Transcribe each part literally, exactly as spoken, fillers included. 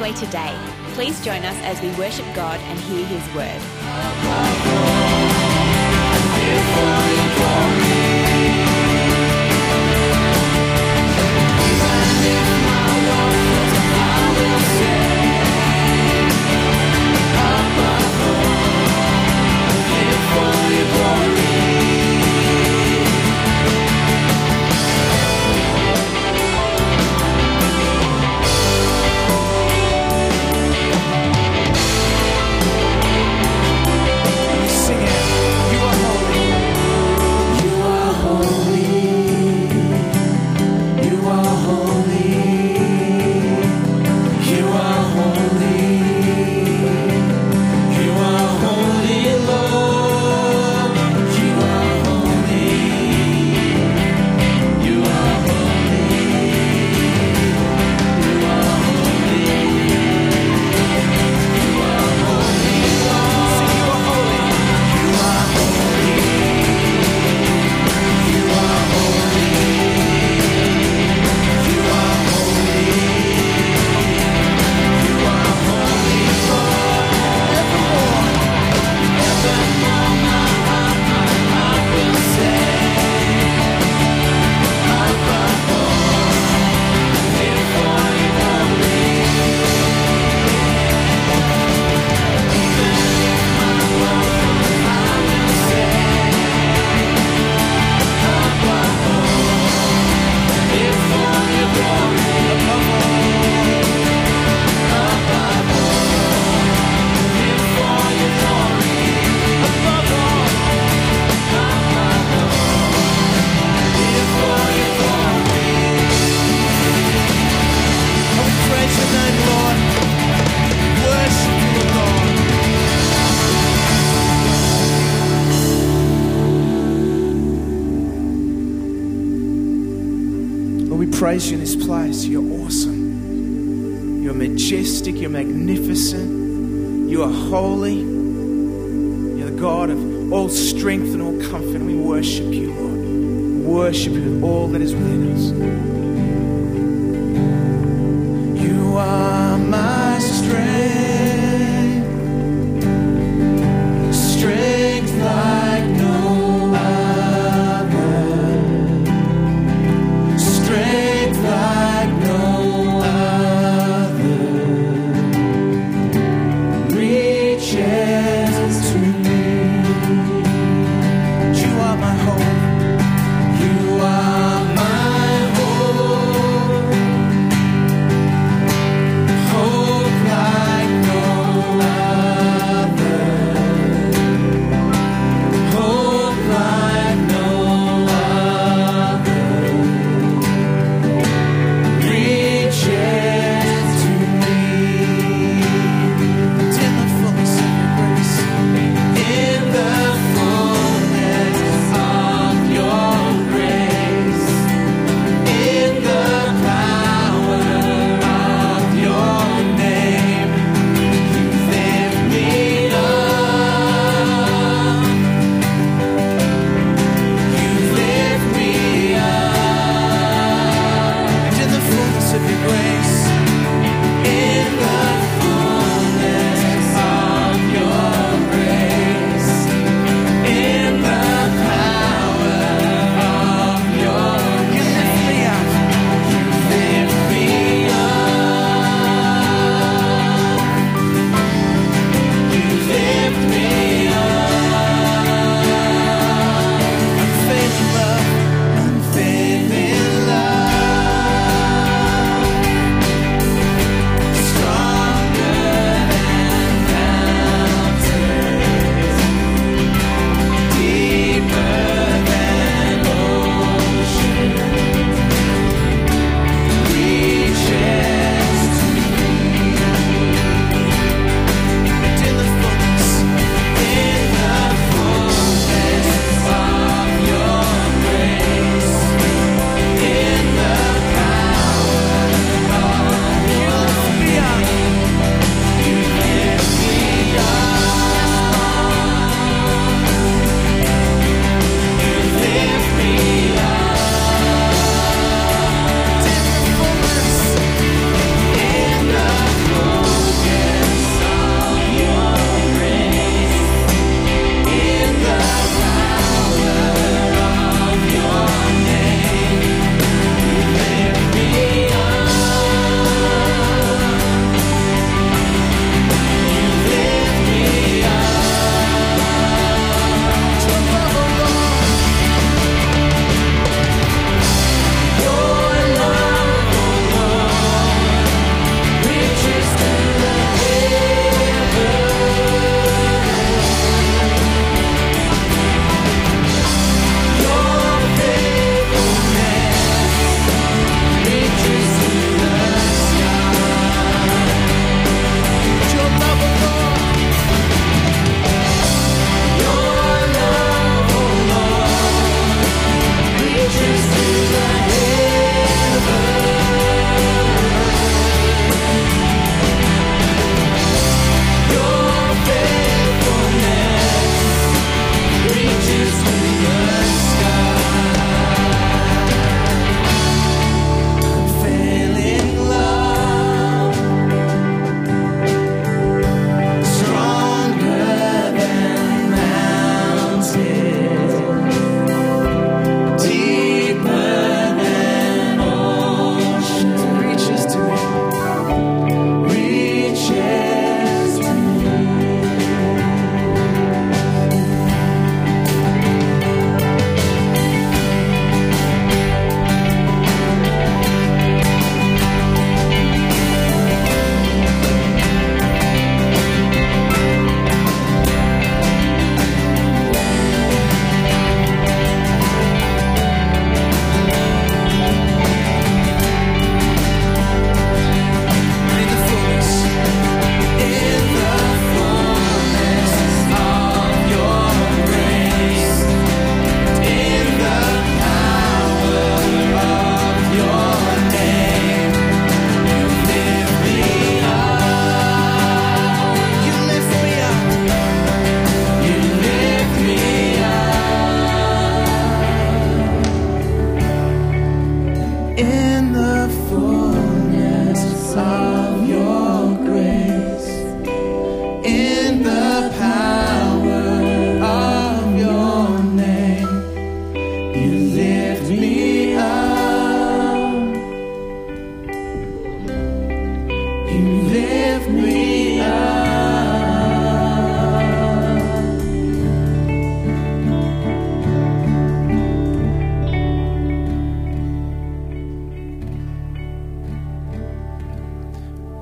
Gateway today. Please join us as we worship God and hear His word. Praise you in this place. You're awesome. You're majestic. You're magnificent. You are holy. You're the God of all strength and all comfort. And we worship you, Lord. Worship you with all that is within us. You are my strength. Strength like no other. Strength like no other reaches to me. You are my hope. You are my hope. Hope like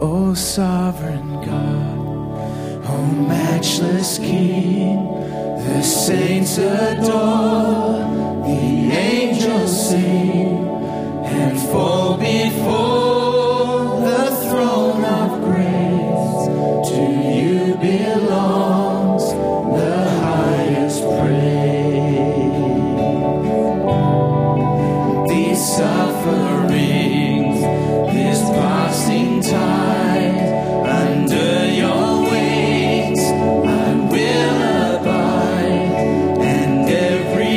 O sovereign God, O matchless King, the saints adore, the angels sing and fall before the throne of grace. To you belongs the highest praise. These sufferings, this passing tide, under your wings I will abide, and every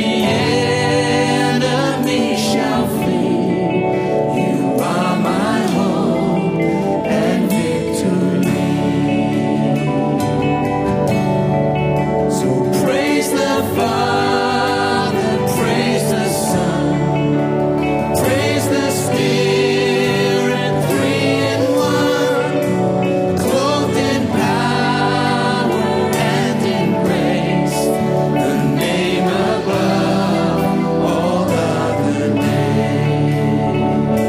enemy shall flee. You are my hope and victory. So praise the Father, praise the Son, praise the Spirit, three in one, clothed in power and in grace, the name above all other names.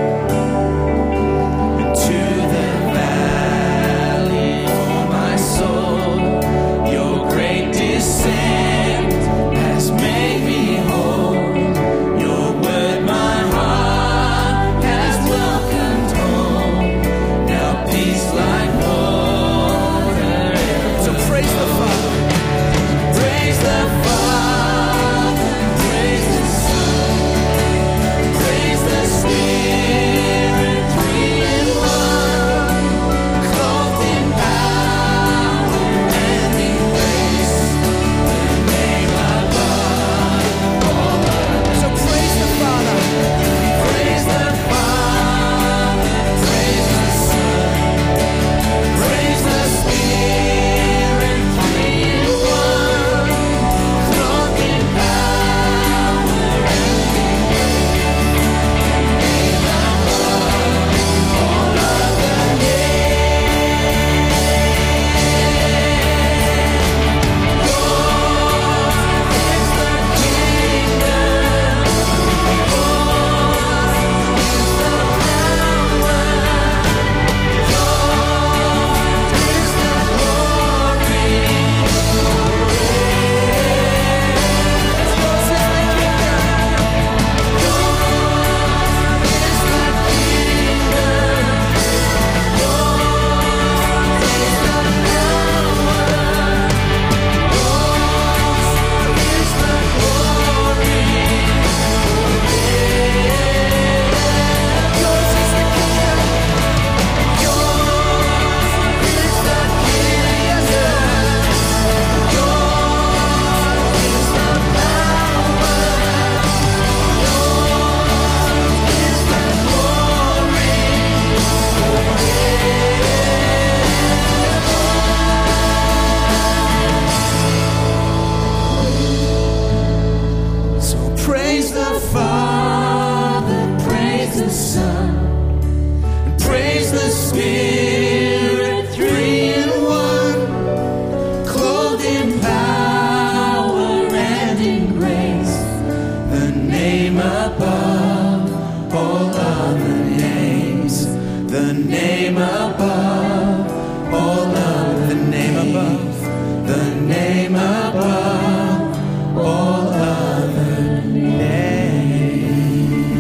To the valley, oh my soul, your great descent has made me whole. Your word my heart has welcomed home. Now peace like water. So praise the Father, praise the Father, praise the Son, praise the Spirit, three in one, clothed in power and in grace, the name above all others. So praise the Father, praise the Father, praise the Son, praise the Spirit, three in one, clothed in power and in grace, the name above all other names. So praise the Father, praise the Son, and praise the Spirit, three in one, clothed in power and in grace, the name above all other names, the name above all other, the name above, the name above all other names.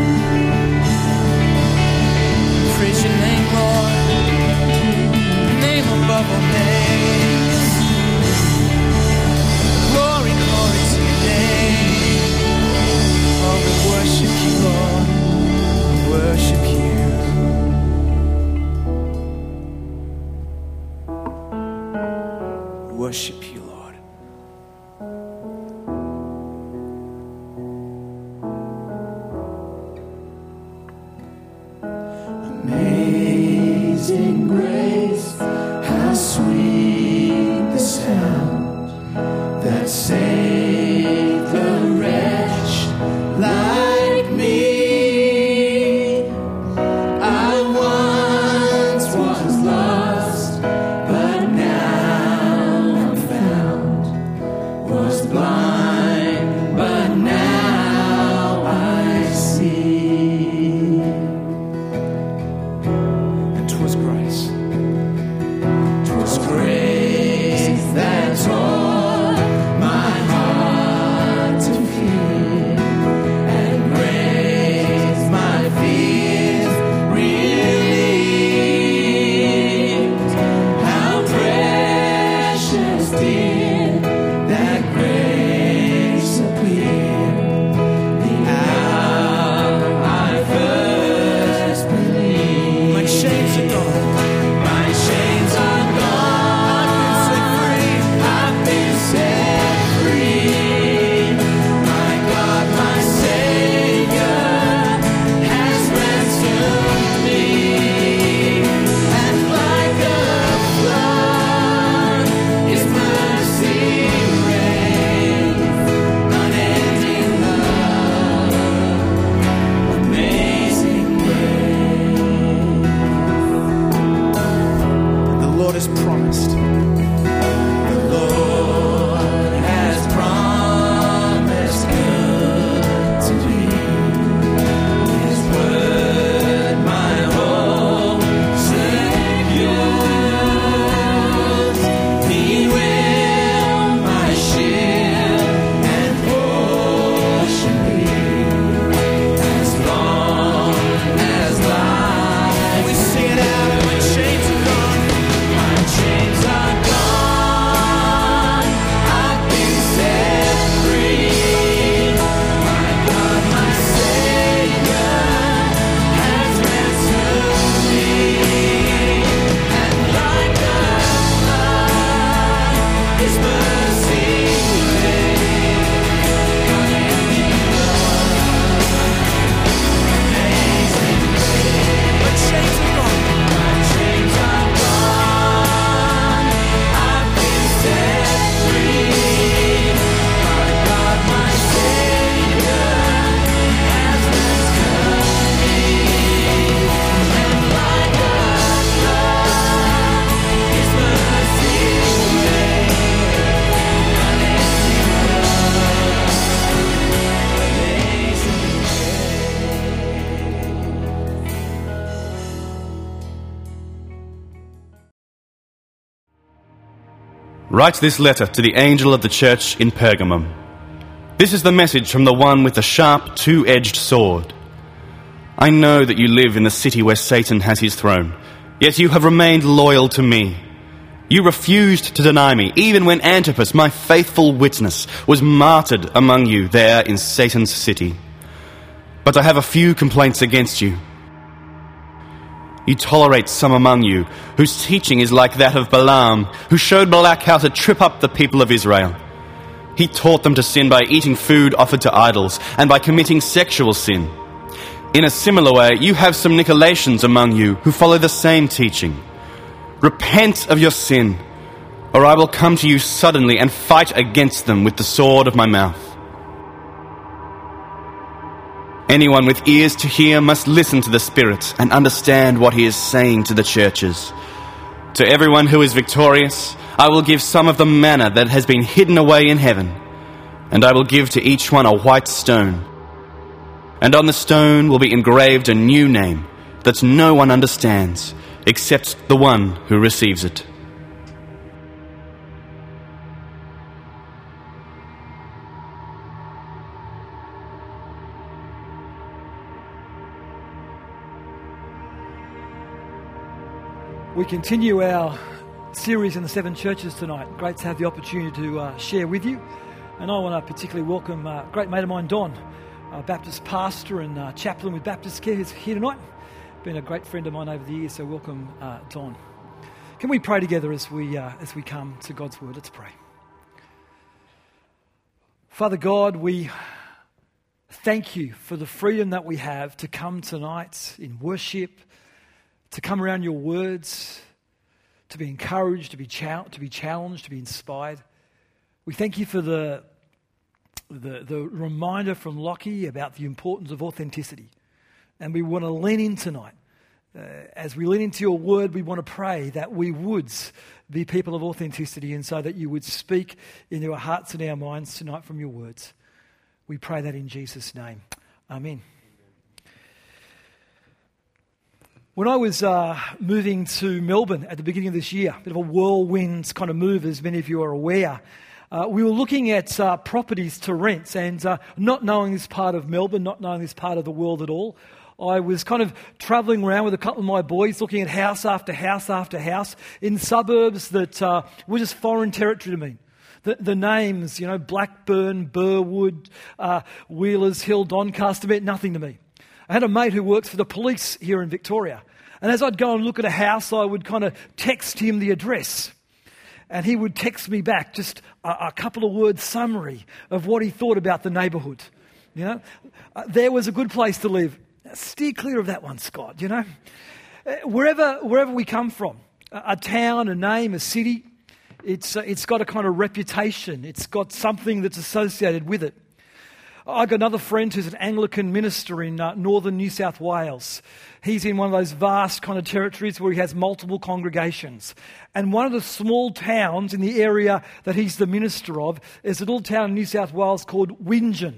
Praise your name, Lord, the name above all names. Glory, glory to your name. Oh, we worship you, Lord. We worship you. We worship you, Lord. Amazing grace, how sweet the sound that saved a wretch like me. I once was lost, but now I'm found. Was blind, but now I see. And 'twas grace Write this letter to the angel of the church in Pergamum. This is the message from the one with the sharp, two-edged sword. I know that you live in the city where Satan has his throne, yet you have remained loyal to me. You refused to deny me, even when Antipas, my faithful witness, was martyred among you there in Satan's city. But I have a few complaints against you. You tolerate some among you whose teaching is like that of Balaam, who showed Balak how to trip up the people of Israel. He taught them to sin by eating food offered to idols and by committing sexual sin. In a similar way, you have some Nicolaitans among you who follow the same teaching. Repent of your sin, or I will come to you suddenly and fight against them with the sword of my mouth. Anyone with ears to hear must listen to the Spirit and understand what he is saying to the churches. To everyone who is victorious, I will give some of the manna that has been hidden away in heaven, and I will give to each one a white stone. And on the stone will be engraved a new name that no one understands except the one who receives it. We continue our series in the seven churches tonight. Great to have the opportunity to uh, share with you. And I want to particularly welcome a great mate of mine, Don, a Baptist pastor and uh, chaplain with Baptist Care, who's here tonight. Been a great friend of mine over the years, so welcome, uh, Don. Can we pray together as we uh, as we come to God's Word? Let's pray. Father God, we thank you for the freedom that we have to come tonight in worship, to come around your words, to be encouraged, to be chal- to be challenged, to be inspired. We thank you for the, the, the reminder from Lockie about the importance of authenticity. And we want to lean in tonight. Uh, as we lean into your word, we want to pray that we would be people of authenticity, and so that you would speak into our hearts and our minds tonight from your words. We pray that in Jesus' name. Amen. When I was uh, moving to Melbourne at the beginning of this year, a bit of a whirlwind kind of move, as many of you are aware, uh, we were looking at uh, properties to rent, and uh, not knowing this part of Melbourne, not knowing this part of the world at all, I was kind of travelling around with a couple of my boys, looking at house after house after house in suburbs that uh, were just foreign territory to me. The, the names, you know, Blackburn, Burwood, uh, Wheelers Hill, Doncaster, meant nothing to me. I had a mate who works for the police here in Victoria. And as I'd go and look at a house, I would kind of text him the address. And he would text me back just a, a couple of word summary of what he thought about the neighbourhood. You know, uh, there was a good place to live. Steer clear of that one, Scott, you know. Uh, wherever wherever we come from, a, a town, a name, a city, it's uh, it's got a kind of reputation. It's got something that's associated with it. I've got another friend who's an Anglican minister in uh, northern New South Wales. He's in one of those vast kind of territories where he has multiple congregations. And one of the small towns in the area that he's the minister of is a little town in New South Wales called Wingen.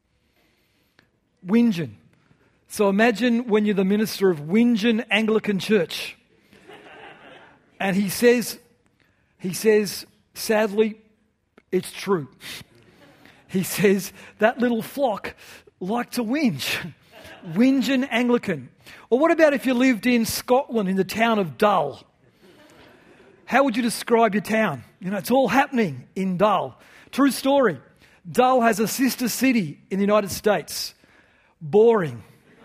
Wingen. So imagine when you're the minister of Wingen Anglican Church. And he says, he says, sadly, it's true. He says, that little flock like to whinge. Wingen Anglican. Or what about if you lived in Scotland in the town of Dull? How would you describe your town? You know, it's all happening in Dull. True story. Dull has a sister city in the United States. Boring.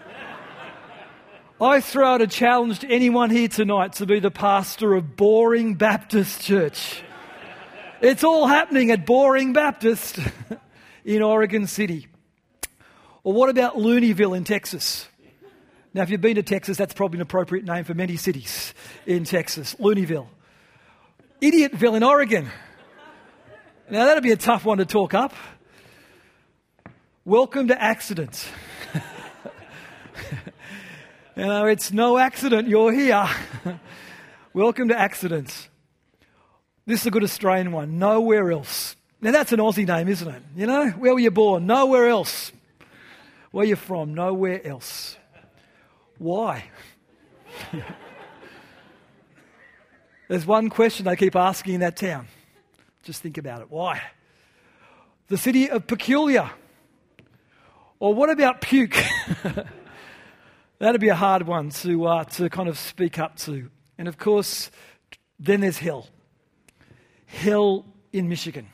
I throw out a challenge to anyone here tonight to be the pastor of Boring Baptist Church. It's all happening at Boring Baptist in Oregon City. Or what about Looneyville in Texas? Now, if you've been to Texas, that's probably an appropriate name for many cities in Texas. Looneyville. Idiotville in Oregon. Now, that'd be a tough one to talk up. Welcome to accidents. You know, it's no accident you're here. Welcome to accidents. This is a good Australian one. Nowhere else. Now, that's an Aussie name, isn't it? You know, where were you born? Nowhere else. Where are you from? Nowhere else. Why? There's one question they keep asking in that town. Just think about it. Why? The city of peculiar. Or what about puke? That'd be a hard one to uh, to kind of speak up to. And of course, then there's hell. Hell in Michigan.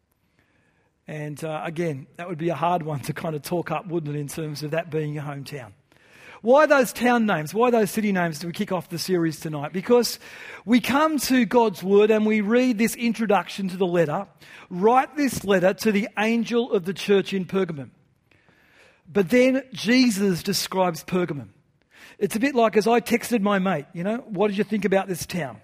And uh, again, that would be a hard one to kind of talk up, wouldn't it, in terms of that being your hometown. Why those town names? Why those city names do we kick off the series tonight? Because we come to God's Word and we read this introduction to the letter. Write this letter to the angel of the church in Pergamum. But then Jesus describes Pergamum. It's a bit like as I texted my mate, you know, what did you think about this town?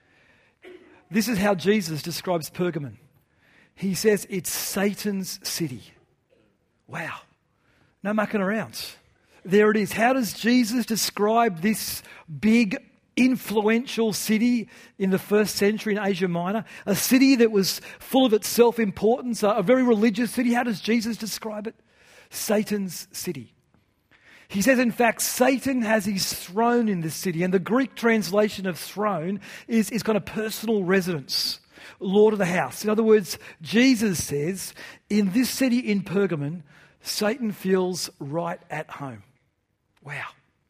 This is how Jesus describes Pergamum. He says it's Satan's city. Wow. No mucking around. There it is. How does Jesus describe this big, influential city in the first century in Asia Minor? A city that was full of its self-importance, a very religious city. How does Jesus describe it? Satan's city. He says, in fact, Satan has his throne in this city. And the Greek translation of throne is, is kind of personal residence, Lord of the house. In other words, Jesus says, in this city in Pergamon, Satan feels right at home. Wow.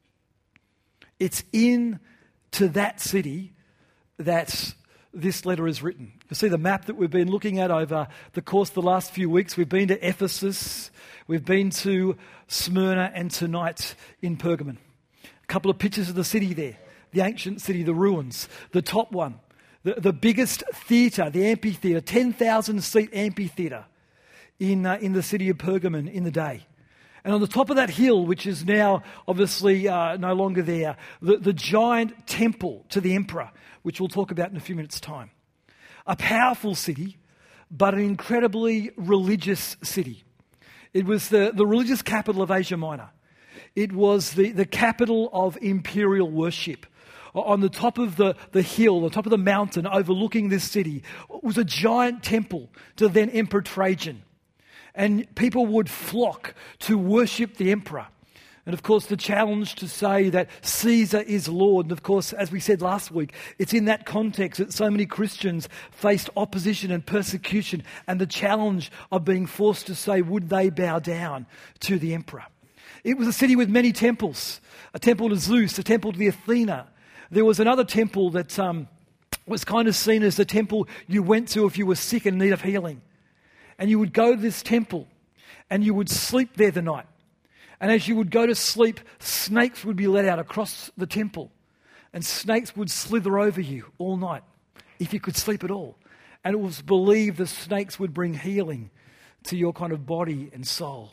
It's in to that city that this letter is written. You see the map that we've been looking at over the course of the last few weeks. We've been to Ephesus, we've been to Smyrna, and tonight in Pergamon. A couple of pictures of the city there, the ancient city, the ruins, the top one, the, the biggest theatre, the amphitheatre, ten thousand seat amphitheatre in, uh, in the city of Pergamon in the day. And on the top of that hill, which is now obviously uh, no longer there, the, the giant temple to the emperor, which we'll talk about in a few minutes' time. A powerful city, but an incredibly religious city. It was the, the religious capital of Asia Minor. It was the, the capital of imperial worship. On the top of the, the hill, the top of the mountain overlooking this city, was a giant temple to then Emperor Trajan. And people would flock to worship the emperor. And of course, the challenge to say that Caesar is Lord. And of course, as we said last week, it's in that context that so many Christians faced opposition and persecution and the challenge of being forced to say, would they bow down to the emperor? It was a city with many temples. A temple to Zeus, a temple to the Athena. There was another temple that um, was kind of seen as the temple you went to if you were sick and in need of healing. And you would go to this temple and you would sleep there the night. And as you would go to sleep, snakes would be let out across the temple. And snakes would slither over you all night, if you could sleep at all. And it was believed the snakes would bring healing to your kind of body and soul.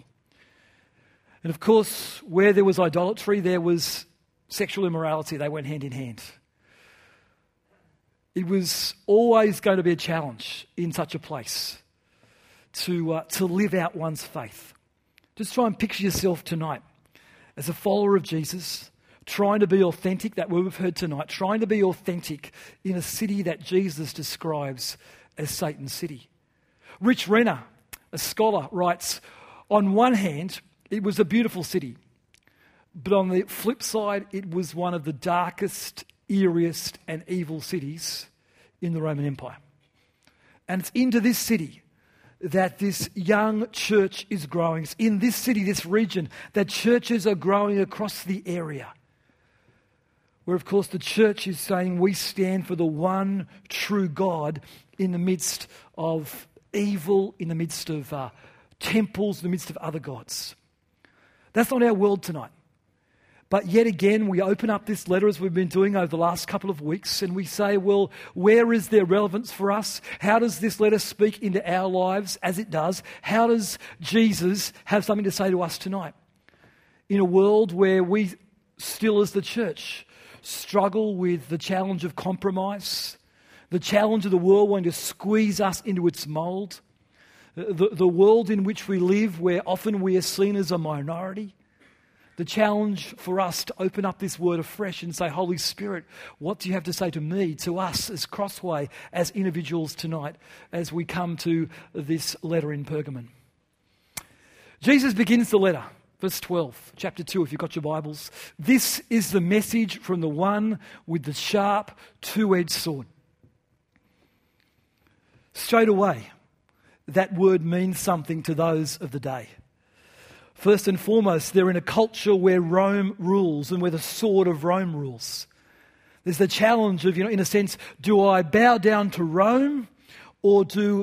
And of course, where there was idolatry, there was sexual immorality. They went hand in hand. It was always going to be a challenge in such a place to uh, to live out one's faith. Just try and picture yourself tonight as a follower of Jesus, trying to be authentic, that word we've heard tonight, trying to be authentic in a city that Jesus describes as Satan's city. Rich Renner, a scholar, writes, on one hand, it was a beautiful city, but on the flip side, it was one of the darkest, eeriest, and evil cities in the Roman Empire. And it's into this city that this young church is growing. It's in this city, this region, that churches are growing across the area. Where, of course, the church is saying we stand for the one true God in the midst of evil, in the midst of uh, temples, in the midst of other gods. That's not our world tonight. But yet again, we open up this letter as we've been doing over the last couple of weeks and we say, well, where is there relevance for us? How does this letter speak into our lives as it does? How does Jesus have something to say to us tonight? In a world where we still as the church struggle with the challenge of compromise, the challenge of the world wanting to squeeze us into its mould, the, the world in which we live where often we are seen as a minority, the challenge for us to open up this word afresh and say, Holy Spirit, what do you have to say to me, to us as Crossway, as individuals tonight, as we come to this letter in Pergamon? Jesus begins the letter, verse twelve, chapter two, if you've got your Bibles. This is the message from the one with the sharp two-edged sword. straight away, that word means something to those of the day. First and foremost, they're in a culture where Rome rules and where the sword of Rome rules. There's the challenge of, you know, in a sense, do I bow down to Rome or do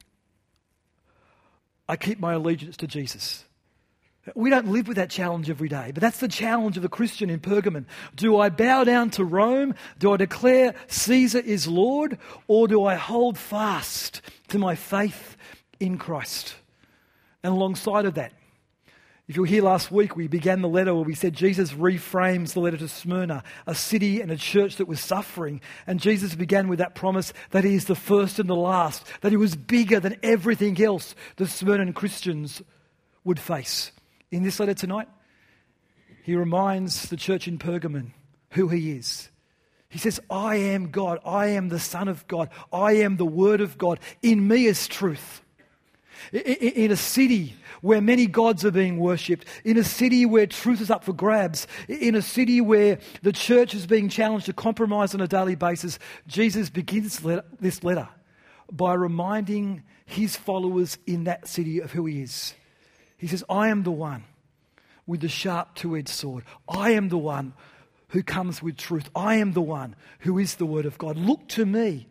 I keep my allegiance to Jesus? We don't live with that challenge every day, but that's the challenge of the Christian in Pergamon. Do I bow down to Rome? Do I declare Caesar is Lord? Or do I hold fast to my faith in Christ? And alongside of that, if you were here last week, we began the letter where we said Jesus reframes the letter to Smyrna, a city and a church that was suffering. And Jesus began with that promise that he is the first and the last, that he was bigger than everything else the Smyrnan Christians would face. In this letter tonight, he reminds the church in Pergamon who he is. He says, I am God. I am the Son of God. I am the Word of God. In me is truth. In a city where many gods are being worshipped, in a city where truth is up for grabs, in a city where the church is being challenged to compromise on a daily basis, Jesus begins this letter by reminding his followers in that city of who he is. He says, I am the one with the sharp two-edged sword. I am the one who comes with truth. I am the one who is the Word of God. Look to me.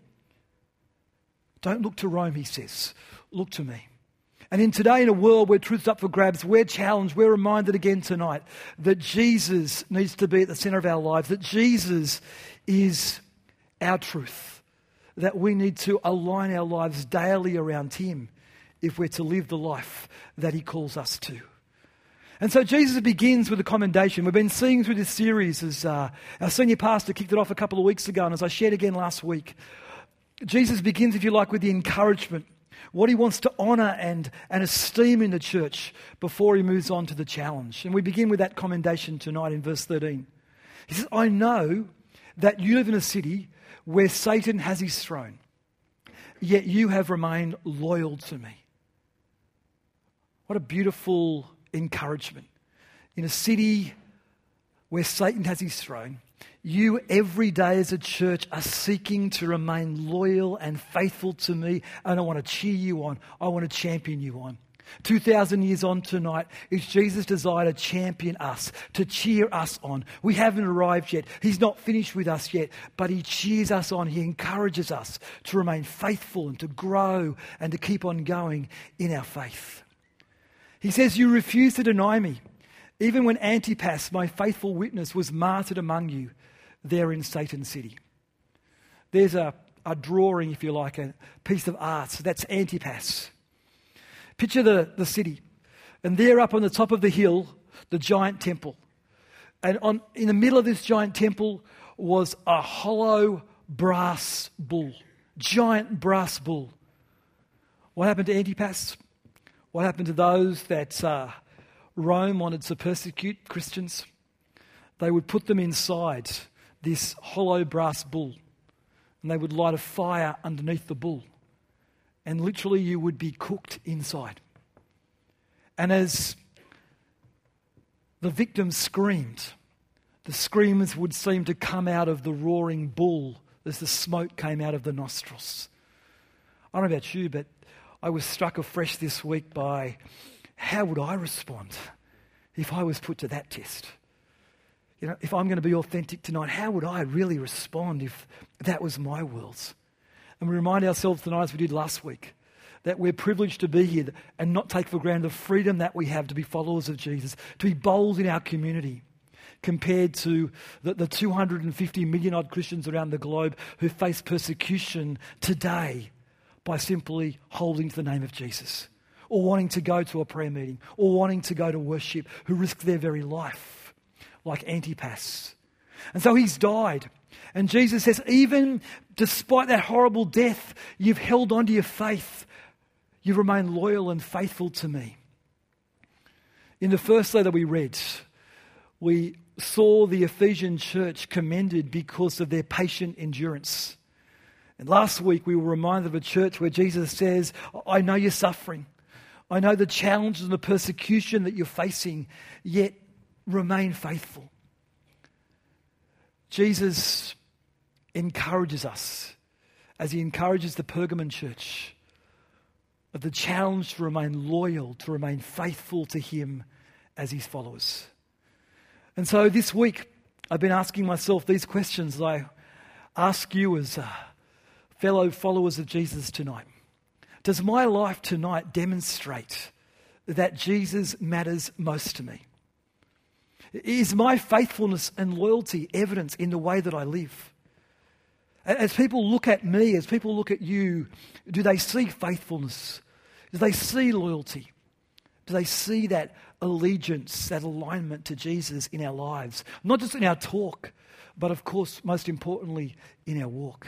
Don't look to Rome, he says. Look to me. And in today, in a world where truth's up for grabs, we're challenged, we're reminded again tonight that Jesus needs to be at the centre of our lives, that Jesus is our truth, that we need to align our lives daily around him if we're to live the life that he calls us to. And so Jesus begins with a commendation. We've been seeing through this series as uh, our senior pastor kicked it off a couple of weeks ago, and as I shared again last week, Jesus begins, if you like, with the encouragement, what he wants to honour and, and esteem in the church before he moves on to the challenge. And we begin with that commendation tonight in verse thirteen. He says, I know that you live in a city where Satan has his throne, yet you have remained loyal to me. What a beautiful encouragement. In a city where Satan has his throne, you every day as a church are seeking to remain loyal and faithful to me, and I want to cheer you on. I want to champion you on. two thousand years on tonight, it's Jesus' desire to champion us, to cheer us on. We haven't arrived yet. He's not finished with us yet, but he cheers us on. He encourages us to remain faithful and to grow and to keep on going in our faith. He says, you refuse to deny me, even when Antipas, my faithful witness, was martyred among you there in Satan's city. There's a, a drawing, if you like, a piece of art. That's Antipas. Picture the, the city. And there up on the top of the hill, the giant temple. And on, in the middle of this giant temple was a hollow brass bull. Giant brass bull. What happened to Antipas? What happened to those that uh, Rome wanted to persecute Christians? They would put them inside this hollow brass bull, and they would light a fire underneath the bull, and literally you would be cooked inside. And as the victims screamed, the screams would seem to come out of the roaring bull as the smoke came out of the nostrils. I don't know about you, but I was struck afresh this week by how would I respond if I was put to that test? You know, if I'm going to be authentic tonight, how would I really respond if that was my world? And we remind ourselves tonight, as we did last week, that we're privileged to be here and not take for granted the freedom that we have to be followers of Jesus, to be bold in our community, compared to the, the two hundred fifty million odd Christians around the globe who face persecution today by simply holding to the name of Jesus, or wanting to go to a prayer meeting, or wanting to go to worship, who risk their very life, like Antipas. And so he's died. And Jesus says, even despite that horrible death, you've held on to your faith. You've remained loyal and faithful to me. In the first letter we read, we saw the Ephesian church commended because of their patient endurance. And last week we were reminded of a church where Jesus says, I know you're suffering. I know the challenges and the persecution that you're facing, yet remain faithful. Jesus encourages us as he encourages the Pergamon church of the challenge to remain loyal, to remain faithful to him as his followers. And so this week, I've been asking myself these questions as I ask you as uh, fellow followers of Jesus tonight. Does my life tonight demonstrate that Jesus matters most to me? Is my faithfulness and loyalty evidence in the way that I live? As people look at me, as people look at you, do they see faithfulness? Do they see loyalty? Do they see that allegiance, that alignment to Jesus in our lives? Not just in our talk, but of course, most importantly, in our walk.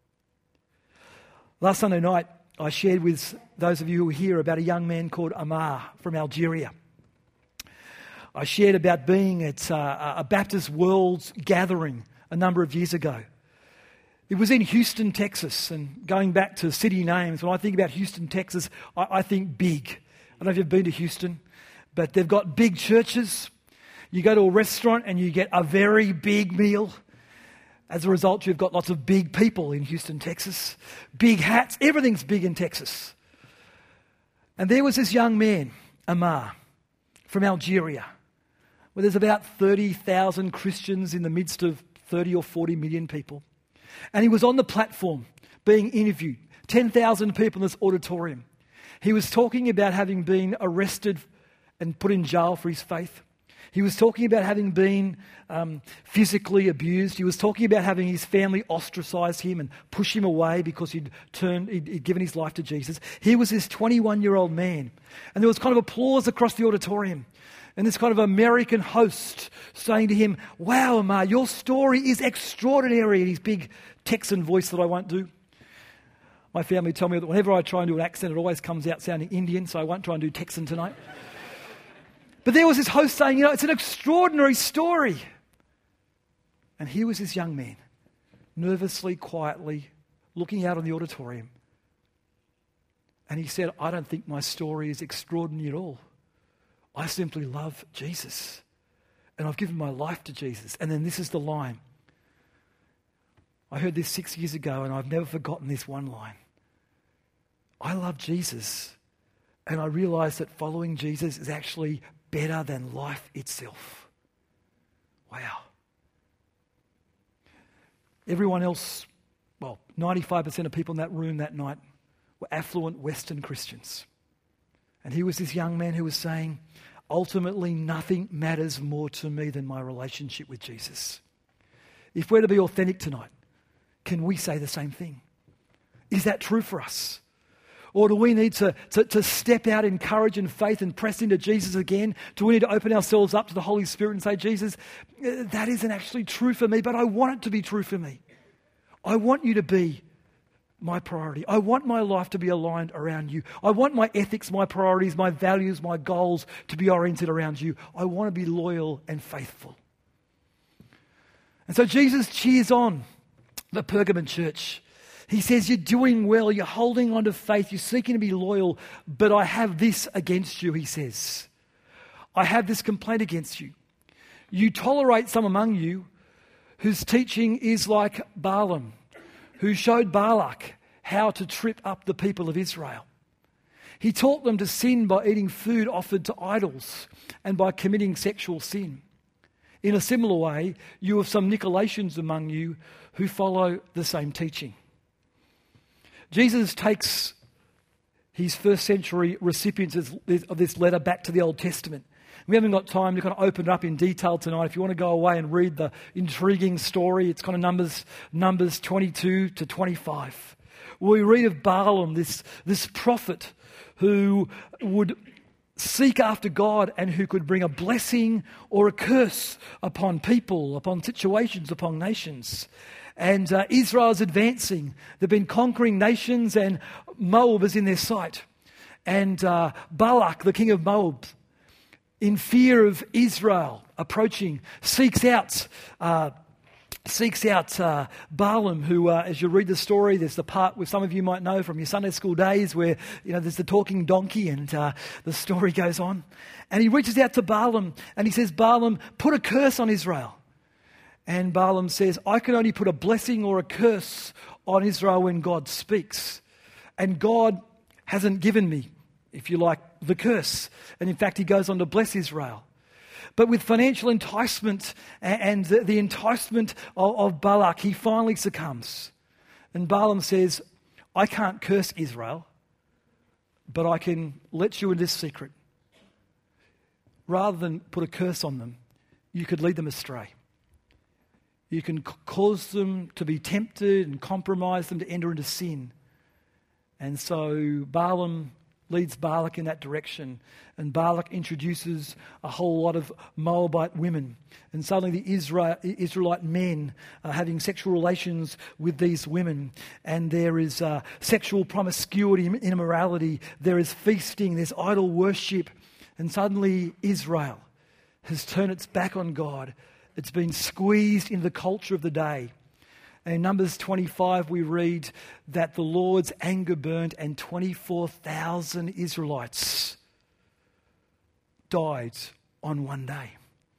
Last Sunday night, I shared with those of you who were here about a young man called Amar from Algeria. I shared about being at uh, a Baptist World's gathering a number of years ago. It was in Houston, Texas, and going back to city names, when I think about Houston, Texas, I, I think big. I don't know if you've been to Houston, but they've got big churches. You go to a restaurant and you get a very big meal. As a result, you've got lots of big people in Houston, Texas. Big hats. Everything's big in Texas. And there was this young man, Amar, from Algeria, where there's about thirty thousand Christians in the midst of thirty or forty million people. And he was on the platform being interviewed. ten thousand people in this auditorium. He was talking about having been arrested and put in jail for his faith. He was talking about having been um, physically abused. He was talking about having his family ostracize him and push him away because he'd turned, he'd, he'd given his life to Jesus. He was this twenty-one-year-old man. And there was kind of applause across the auditorium. And this kind of American host saying to him, "Wow, Amar, your story is extraordinary," in his big Texan voice that I won't do. My family tell me that whenever I try and do an accent, it always comes out sounding Indian, so I won't try and do Texan tonight. But there was this host saying, you know, it's an extraordinary story. And here was this young man, nervously, quietly, looking out on the auditorium. And he said, "I don't think my story is extraordinary at all. I simply love Jesus. And I've given my life to Jesus." And then this is the line. I heard this six years ago and I've never forgotten this one line. "I love Jesus and I realize that following Jesus is actually better than life itself." Wow. Everyone else, well, ninety-five percent of people in that room that night were affluent Western Christians. And he was this young man who was saying, ultimately nothing matters more to me than my relationship with Jesus. If we're to be authentic tonight, can we say the same thing? Is that true for us? Or do we need to, to, to step out in courage and faith and press into Jesus again? Do we need to open ourselves up to the Holy Spirit and say, "Jesus, that isn't actually true for me, but I want it to be true for me. I want you to be my priority. I want my life to be aligned around you. I want my ethics, my priorities, my values, my goals to be oriented around you. I want to be loyal and faithful." And so Jesus cheers on the Pergamon church. He says, "You're doing well, you're holding on to faith, you're seeking to be loyal, but I have this against you," he says. "I have this complaint against you. You tolerate some among you whose teaching is like Balaam, who showed Balak how to trip up the people of Israel. He taught them to sin by eating food offered to idols and by committing sexual sin. In a similar way, you have some Nicolaitans among you who follow the same teaching." Jesus takes his first century recipients of this letter back to the Old Testament. We haven't got time to kind of open it up in detail tonight. If you want to go away and read the intriguing story, it's kind of Numbers, Numbers twenty-two to twenty-five. We read of Balaam, this, this prophet who would seek after God and who could bring a blessing or a curse upon people, upon situations, upon nations. And uh, Israel is advancing. They've been conquering nations and Moab is in their sight. And uh, Balak, the king of Moab, in fear of Israel approaching, seeks out uh, seeks out uh, Balaam, who, uh, as you read the story, there's the part where some of you might know from your Sunday school days where, you know, there's the talking donkey and uh, the story goes on. And he reaches out to Balaam and he says, "Balaam, put a curse on Israel." And Balaam says, I can only put a blessing or a curse on Israel when God speaks. And God hasn't given me, if you like, the curse. And in fact, he goes on to bless Israel. But with financial enticement and the enticement of Balak, he finally succumbs. And Balaam says, I can't curse Israel, but I can let you in this secret. Rather than put a curse on them, you could lead them astray. You can cause them to be tempted and compromise them to enter into sin. And so Balaam leads Balak in that direction. And Balak introduces a whole lot of Moabite women. And suddenly the Israel, Israelite men are having sexual relations with these women. And there is uh, sexual promiscuity, immorality. There is feasting. There's idol worship. And suddenly Israel has turned its back on God. It's been squeezed into the culture of the day. And in Numbers twenty-five, we read that the Lord's anger burned and twenty-four thousand Israelites died on one day.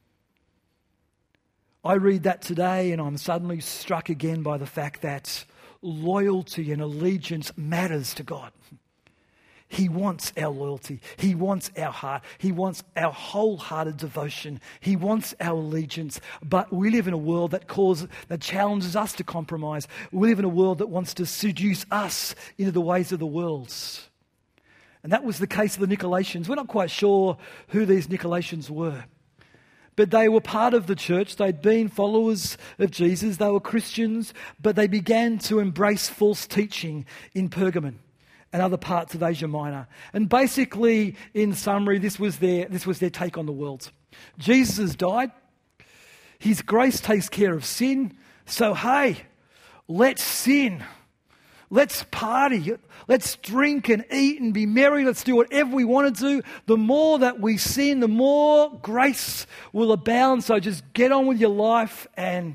I read that today and I'm suddenly struck again by the fact that loyalty and allegiance matters to God. He wants our loyalty. He wants our heart. He wants our wholehearted devotion. He wants our allegiance. But we live in a world that causes, that challenges us to compromise. We live in a world that wants to seduce us into the ways of the world. And that was the case of the Nicolaitans. We're not quite sure who these Nicolaitans were. But they were part of the church. They'd been followers of Jesus. They were Christians. But they began to embrace false teaching in Pergamon and other parts of Asia Minor. And basically, in summary, this was their this was their take on the world. Jesus has died. His grace takes care of sin. So, hey, let's sin. Let's party. Let's drink and eat and be merry. Let's do whatever we want to do. The more that we sin, the more grace will abound. So just get on with your life and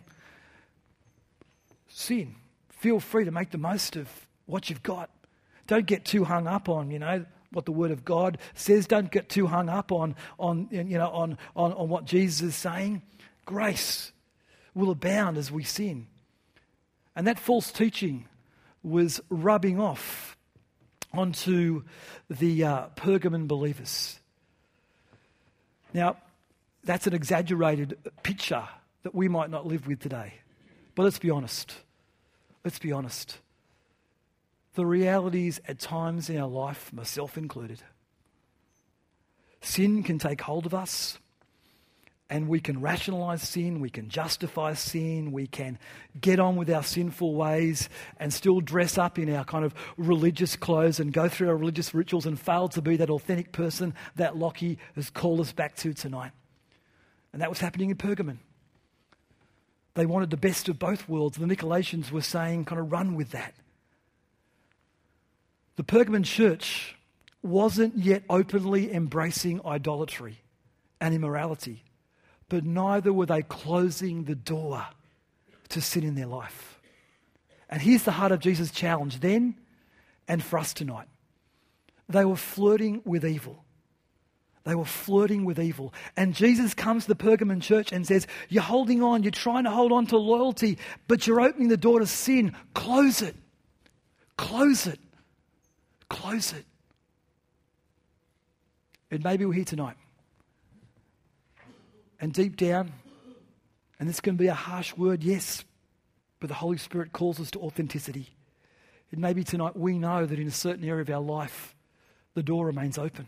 sin. Feel free to make the most of what you've got. Don't get too hung up on, you know, what the Word of God says. Don't get too hung up on, on you know, on, on, on what Jesus is saying. Grace will abound as we sin. And that false teaching was rubbing off onto the uh, Pergamon believers. Now, that's an exaggerated picture that we might not live with today. But let's be honest. Let's be honest. The realities at times in our life, myself included, sin can take hold of us and we can rationalize sin, we can justify sin, we can get on with our sinful ways and still dress up in our kind of religious clothes and go through our religious rituals and fail to be that authentic person that Lockie has called us back to tonight. And that was happening in Pergamon. They wanted the best of both worlds. The Nicolaitans were saying, kind of run with that. The Pergamon church wasn't yet openly embracing idolatry and immorality, but neither were they closing the door to sin in their life. And here's the heart of Jesus' challenge then and for us tonight. They were flirting with evil. They were flirting with evil. And Jesus comes to the Pergamon church and says, you're holding on, you're trying to hold on to loyalty, but you're opening the door to sin. Close it. Close it. Close it. And maybe we're here tonight. And deep down, and this can be a harsh word, yes, but the Holy Spirit calls us to authenticity. And maybe tonight we know that in a certain area of our life, the door remains open.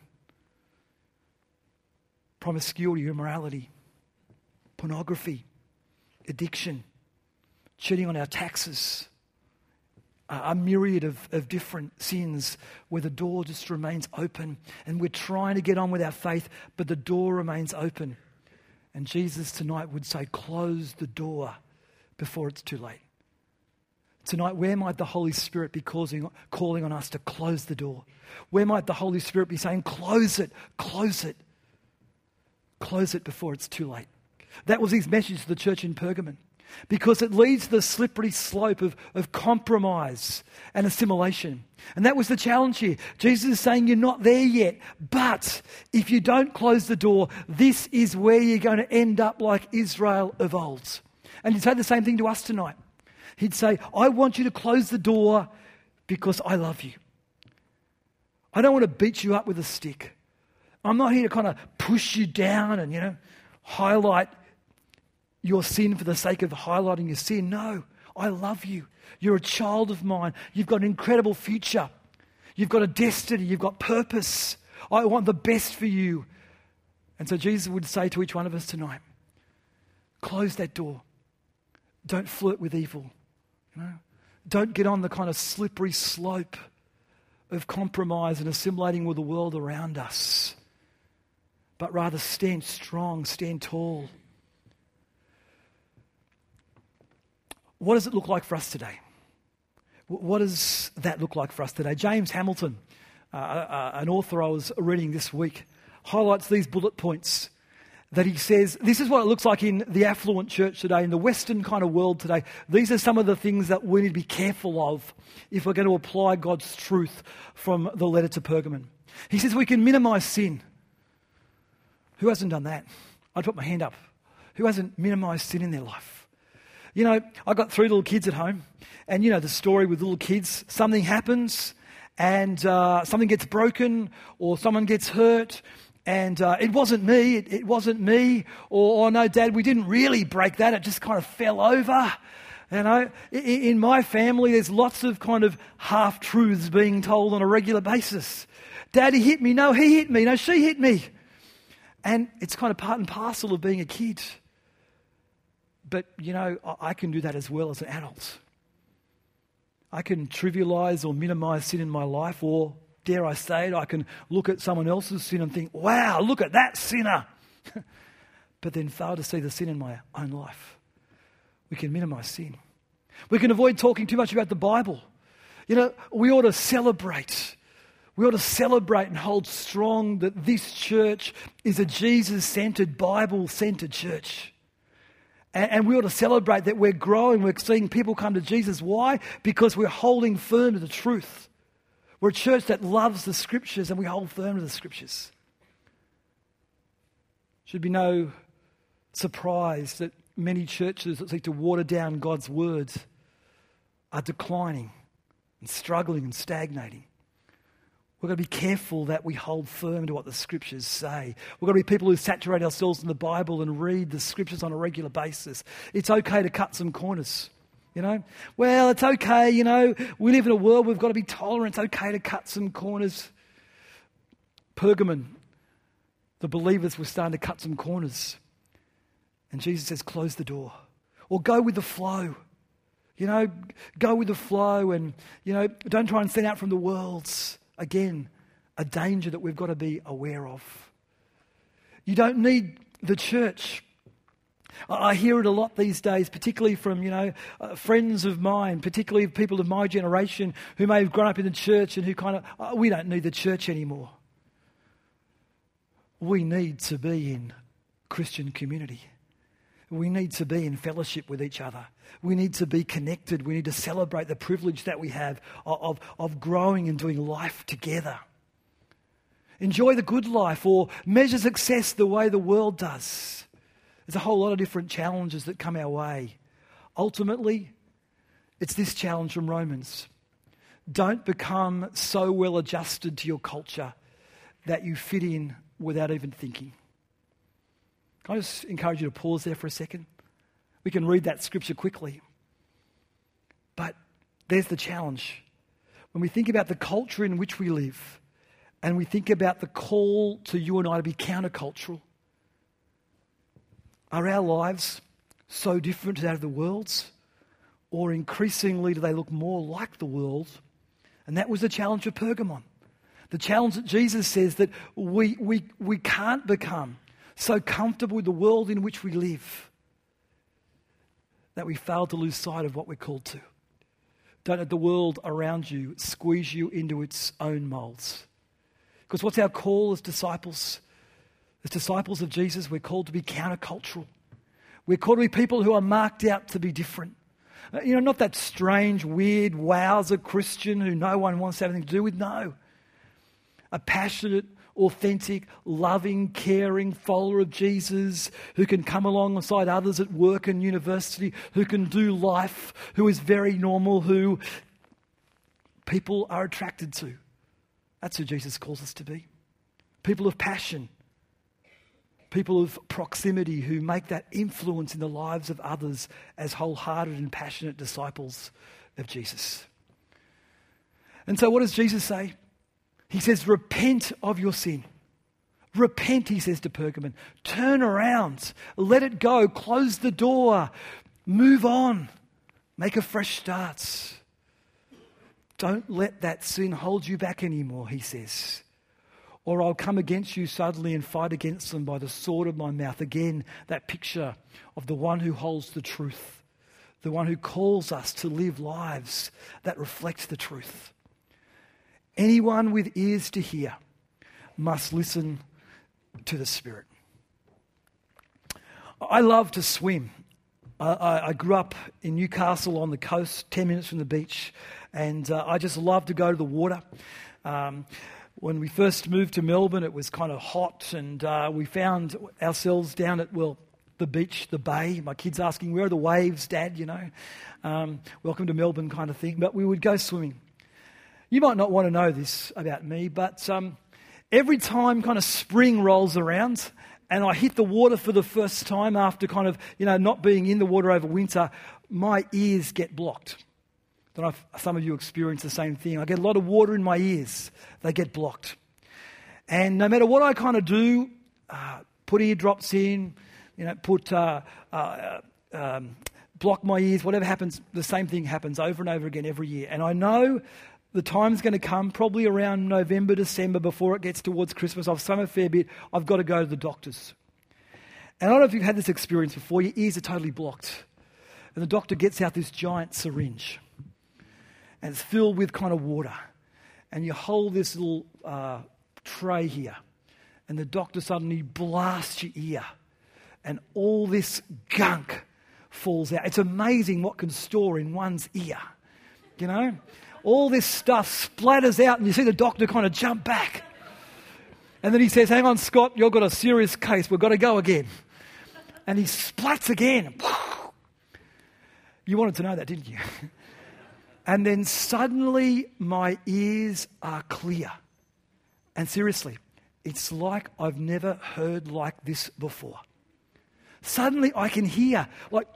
Promiscuity, immorality, pornography, addiction, cheating on our taxes, a myriad of, of different sins where the door just remains open and we're trying to get on with our faith, but the door remains open. And Jesus tonight would say, close the door before it's too late. Tonight, where might the Holy Spirit be causing, calling on us to close the door? Where might the Holy Spirit be saying, close it, close it, close it before it's too late? That was his message to the church in Pergamon. Because it leads to the slippery slope of, of compromise and assimilation. And that was the challenge here. Jesus is saying you're not there yet, but if you don't close the door, this is where you're going to end up like Israel of old. And he'd say the same thing to us tonight. He'd say, I want you to close the door because I love you. I don't want to beat you up with a stick. I'm not here to kind of push you down and, you know, highlight your sin for the sake of highlighting your sin. No, I love you. You're a child of mine. You've got an incredible future. You've got a destiny. You've got purpose. I want the best for you. And so Jesus would say to each one of us tonight, close that door. Don't flirt with evil. You know? Don't get on the kind of slippery slope of compromise and assimilating with the world around us. But rather stand strong, stand tall. What does it look like for us today? What does that look like for us today? James Hamilton, uh, uh, an author I was reading this week, highlights these bullet points that he says, this is what it looks like in the affluent church today, in the Western kind of world today. These are some of the things that we need to be careful of if we're going to apply God's truth from the letter to Pergamon. He says we can minimize sin. Who hasn't done that? I'd put my hand up. Who hasn't minimized sin in their life? You know, I've got three little kids at home, and you know the story with little kids. Something happens, and uh, something gets broken, or someone gets hurt, and uh, it wasn't me, it, it wasn't me, or, oh no, Dad, we didn't really break that, it just kind of fell over. You know, in, in my family, there's lots of kind of half-truths being told on a regular basis. Daddy hit me, no, he hit me, no, she hit me. And it's kind of part and parcel of being a kid. But, you know, I can do that as well as an adult. I can trivialise or minimise sin in my life, or, dare I say it, I can look at someone else's sin and think, wow, look at that sinner. But then fail to see the sin in my own life. We can minimise sin. We can avoid talking too much about the Bible. You know, we ought to celebrate. We ought to celebrate and hold strong that this church is a Jesus-centred, Bible-centred church. And we ought to celebrate that we're growing, we're seeing people come to Jesus. Why? Because we're holding firm to the truth. We're a church that loves the Scriptures and we hold firm to the Scriptures. Should be no surprise that many churches that seek to water down God's words are declining and struggling and stagnating. We've got to be careful that we hold firm to what the Scriptures say. We've got to be people who saturate ourselves in the Bible and read the Scriptures on a regular basis. It's okay to cut some corners, you know. Well, it's okay, you know. We live in a world, we've got to be tolerant. It's okay to cut some corners. Pergamon, the believers were starting to cut some corners. And Jesus says, close the door. Or go with the flow. You know, go with the flow and, you know, don't try and stand out from the world's. Again, a danger that we've got to be aware of. You don't need the church. I hear it a lot these days, particularly from, you know, uh, friends of mine, particularly people of my generation who may have grown up in the church and who kind of, oh, we don't need the church anymore. We need to be in Christian community. We need to be in fellowship with each other. We need to be connected. We need to celebrate the privilege that we have of, of, of growing and doing life together. Enjoy the good life or measure success the way the world does. There's a whole lot of different challenges that come our way. Ultimately, it's this challenge from Romans. Don't become so well adjusted to your culture that you fit in without even thinking. Can I just encourage you to pause there for a second? We can read that scripture quickly. But there's the challenge. When we think about the culture in which we live, and we think about the call to you and I to be countercultural, are our lives so different to that of the world's? Or increasingly do they look more like the world? And that was the challenge of Pergamon. The challenge that Jesus says that we, we, we can't become so comfortable with the world in which we live that we fail to lose sight of what we're called to. Don't let the world around you squeeze you into its own molds. Because what's our call as disciples? As disciples of Jesus, we're called to be countercultural. We're called to be people who are marked out to be different. You know, not that strange, weird, wowzer Christian who no one wants to have anything to do with. No. A passionate, authentic, loving, caring follower of Jesus, who can come alongside others at work and university, who can do life, who is very normal, who people are attracted to. That's who Jesus calls us to be. People of passion. People of proximity who make that influence in the lives of others as wholehearted and passionate disciples of Jesus. And so what does Jesus say? He says, repent of your sin. Repent, he says to Pergamon. Turn around. Let it go. Close the door. Move on. Make a fresh start. Don't let that sin hold you back anymore, he says. Or I'll come against you suddenly and fight against them by the sword of my mouth. Again, that picture of the one who holds the truth, the one who calls us to live lives that reflect the truth. Anyone with ears to hear must listen to the Spirit. I love to swim. I, I grew up in Newcastle on the coast, ten minutes from the beach, and uh, I just love to go to the water. Um, When we first moved to Melbourne, it was kind of hot, and uh, we found ourselves down at, well, the beach, the bay. My kids asking, where are the waves, Dad, you know? Um, welcome to Melbourne kind of thing. But we would go swimming. You might not want to know this about me, but um, every time kind of spring rolls around and I hit the water for the first time after kind of, you know, not being in the water over winter, my ears get blocked. I don't know if some of you experience the same thing. I get a lot of water in my ears. They get blocked. And no matter what I kind of do, uh, put eardrops in, you know, put, uh, uh, um, block my ears, whatever happens, the same thing happens over and over again every year. And I know the time's going to come, probably around November, December, before it gets towards Christmas. I've swum a fair bit. I've got to go to the doctors. And I don't know if you've had this experience before. Your ears are totally blocked. And the doctor gets out this giant syringe. And it's filled with kind of water. And you hold this little uh, tray here. And the doctor suddenly blasts your ear. And all this gunk falls out. It's amazing what can store in one's ear. You know? All this stuff splatters out and you see the doctor kind of jump back. And then he says, hang on, Scott, you've got a serious case. We've got to go again. And he splats again. You wanted to know that, didn't you? And then suddenly my ears are clear. And seriously, it's like I've never heard like this before. Suddenly I can hear, like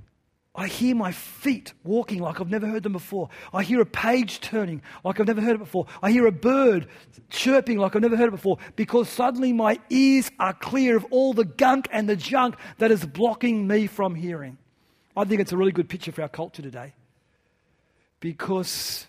I hear my feet walking like I've never heard them before. I hear a page turning like I've never heard it before. I hear a bird chirping like I've never heard it before, because suddenly my ears are clear of all the gunk and the junk that is blocking me from hearing. I think it's a really good picture for our culture today. Because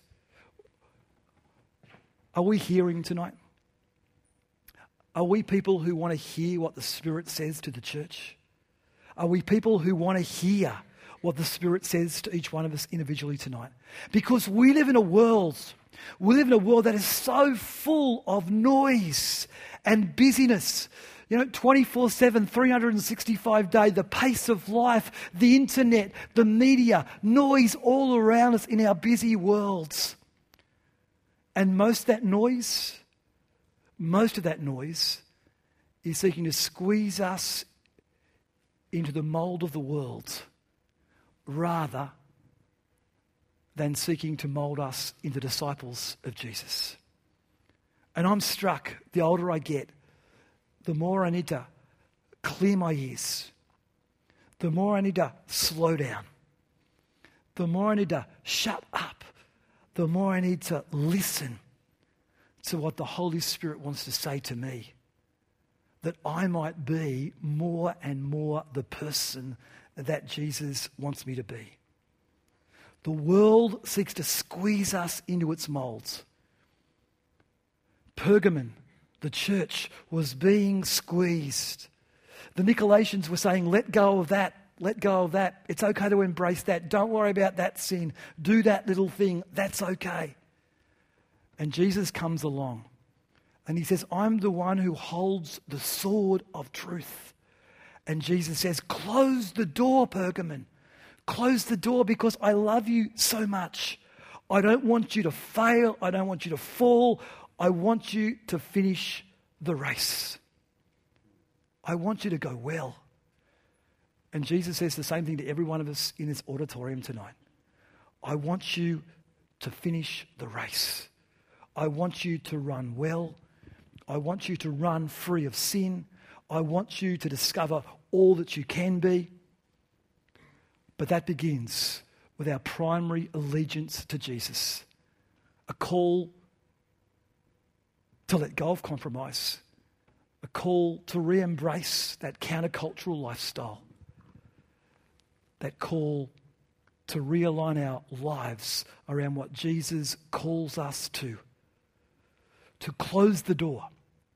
are we hearing tonight? Are we people who want to hear what the Spirit says to the church? Are we people who want to hear what the Spirit says to each one of us individually tonight? Because we live in a world, we live in a world that is so full of noise and busyness. You know, twenty-four seven, three hundred sixty-five days, the pace of life, the internet, the media, noise all around us in our busy worlds. And most of that noise, most of that noise is seeking to squeeze us into the mold of the world rather than seeking to mold us into disciples of Jesus. And I'm struck, the older I get, the more I need to clear my ears, the more I need to slow down, the more I need to shut up, the more I need to listen to what the Holy Spirit wants to say to me, that I might be more and more the person that Jesus wants me to be. The world seeks to squeeze us into its molds. Pergamon, the church, was being squeezed. The Nicolaitans were saying, let go of that, let go of that. It's okay to embrace that. Don't worry about that sin. Do that little thing. That's okay. And Jesus comes along and he says, I'm the one who holds the sword of truth. And Jesus says, close the door, Pergamon. Close the door, because I love you so much. I don't want you to fail. I don't want you to fall. I want you to finish the race. I want you to go well. And Jesus says the same thing to every one of us in this auditorium tonight. I want you to finish the race. I want you to run well. I want you to run free of sin. I want you to discover all that you can be. But that begins with our primary allegiance to Jesus. A call to let go of compromise. A call to re-embrace that countercultural lifestyle. That call to realign our lives around what Jesus calls us to. To close the door,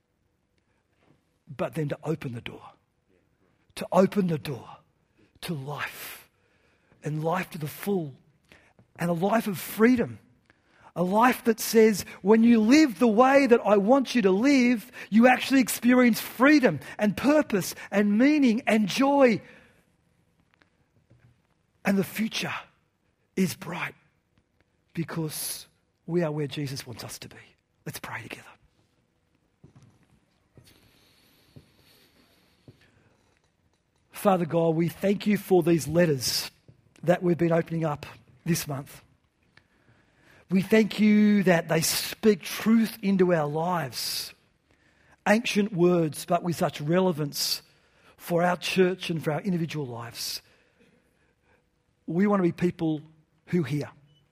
but then to open the door. To open the door to life. And life to the full. And a life of freedom. A life that says, when you live the way that I want you to live, you actually experience freedom and purpose and meaning and joy. And the future is bright because we are where Jesus wants us to be. Let's pray together. Father God, we thank you for these letters that we've been opening up this month. We thank you that they speak truth into our lives. Ancient words, but with such relevance for our church and for our individual lives. We want to be people who hear.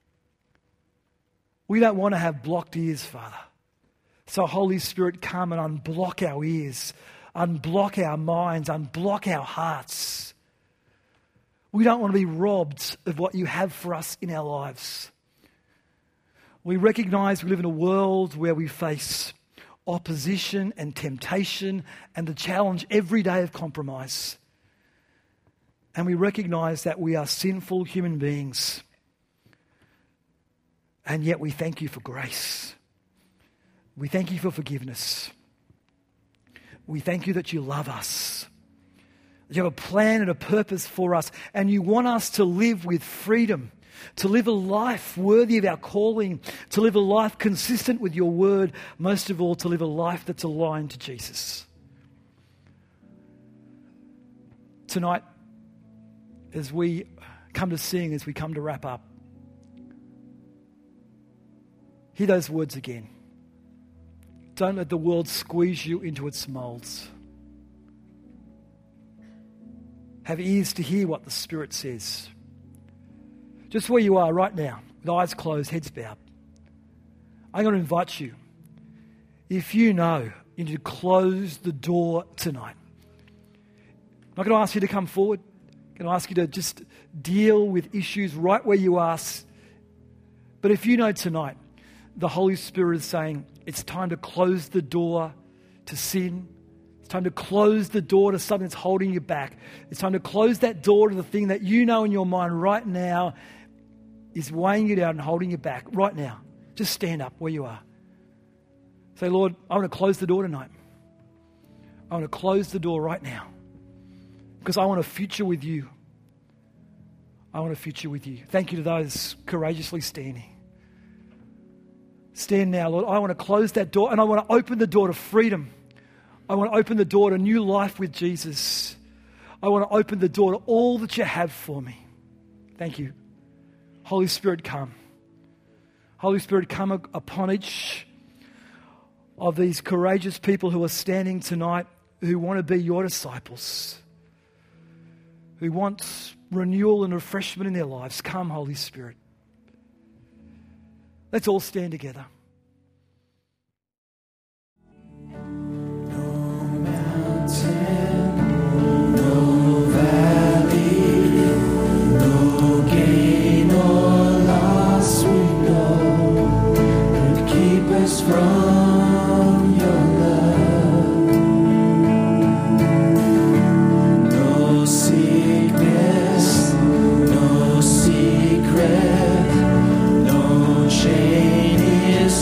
We don't want to have blocked ears, Father. So Holy Spirit, come and unblock our ears, unblock our minds, unblock our hearts. We don't want to be robbed of what you have for us in our lives. We recognize we live in a world where we face opposition and temptation and the challenge every day of compromise. And we recognize that we are sinful human beings. And yet we thank you for grace. We thank you for forgiveness. We thank you that you love us. That you have a plan and a purpose for us. And you want us to live with freedom. To live a life worthy of our calling. To live a life consistent with your word. Most of all, to live a life that's aligned to Jesus. Tonight, as we come to sing, as we come to wrap up, hear those words again. Don't let the world squeeze you into its molds. Have ears to hear what the Spirit says. Just where you are right now, with eyes closed, heads bowed, I'm going to invite you, if you know you need to close the door tonight. I'm not going to ask you to come forward. I'm going to ask you to just deal with issues right where you are. But if you know tonight, the Holy Spirit is saying, it's time to close the door to sin. It's time to close the door to something that's holding you back. It's time to close that door to the thing that you know in your mind right now is weighing you down and holding you back right now. Just stand up where you are. Say, Lord, I want to close the door tonight. I want to close the door right now because I want a future with you. I want a future with you. Thank you to those courageously standing. Stand now, Lord. I want to close that door and I want to open the door to freedom. I want to open the door to new life with Jesus. I want to open the door to all that you have for me. Thank you. Holy Spirit, come. Holy Spirit, come upon each of these courageous people who are standing tonight who want to be your disciples, who want renewal and refreshment in their lives. Come, Holy Spirit. Let's all stand together. From your love, no sickness, no secret, no chain is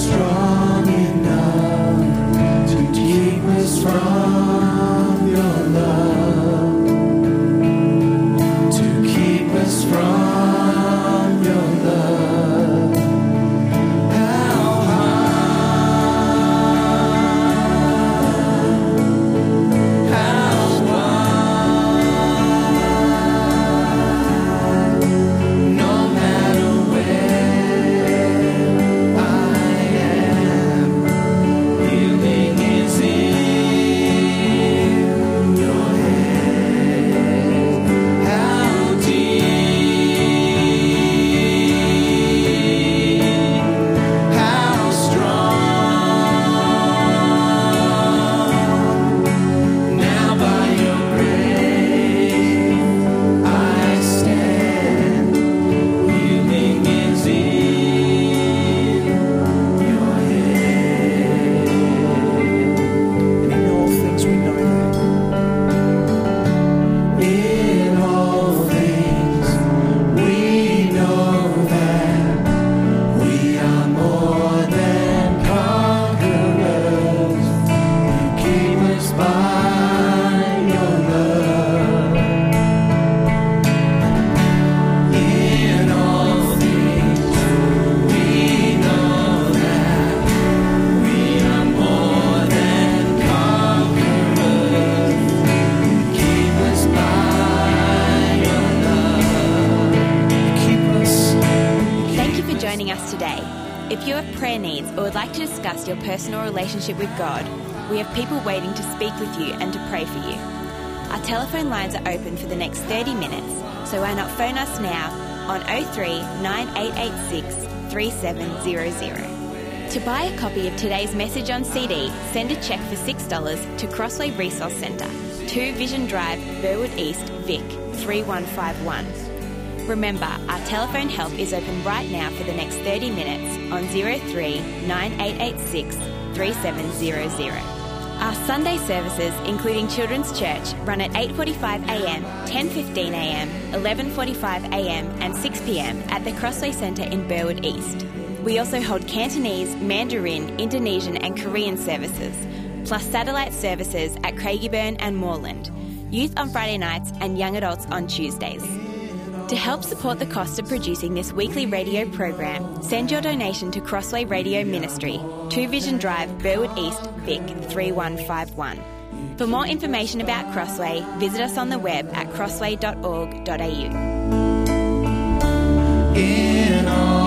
us today. If you have prayer needs or would like to discuss your personal relationship with God, we have people waiting to speak with you and to pray for you. Our telephone lines are open for the next thirty minutes, so why not phone us now on oh three nine eight eight six three seven zero zero. To buy a copy of today's message on C D, send a cheque for six dollars to Crossway Resource Centre, two Vision Drive, Burwood East, Vic, three one five one. Remember, our telephone help is open right now for the next thirty minutes on oh three nine eight eight six three seven zero zero. Our Sunday services, including Children's Church, run at eight forty-five a m, ten fifteen a m, eleven forty-five a m and six p m at the Crossway Centre in Burwood East. We also hold Cantonese, Mandarin, Indonesian and Korean services, plus satellite services at Craigieburn and Moreland, youth on Friday nights and young adults on Tuesdays. To help support the cost of producing this weekly radio program, send your donation to Crossway Radio Ministry, two Vision Drive, Burwood East, Vic, three one five one. For more information about Crossway, visit us on the web at crossway dot org dot a u. In all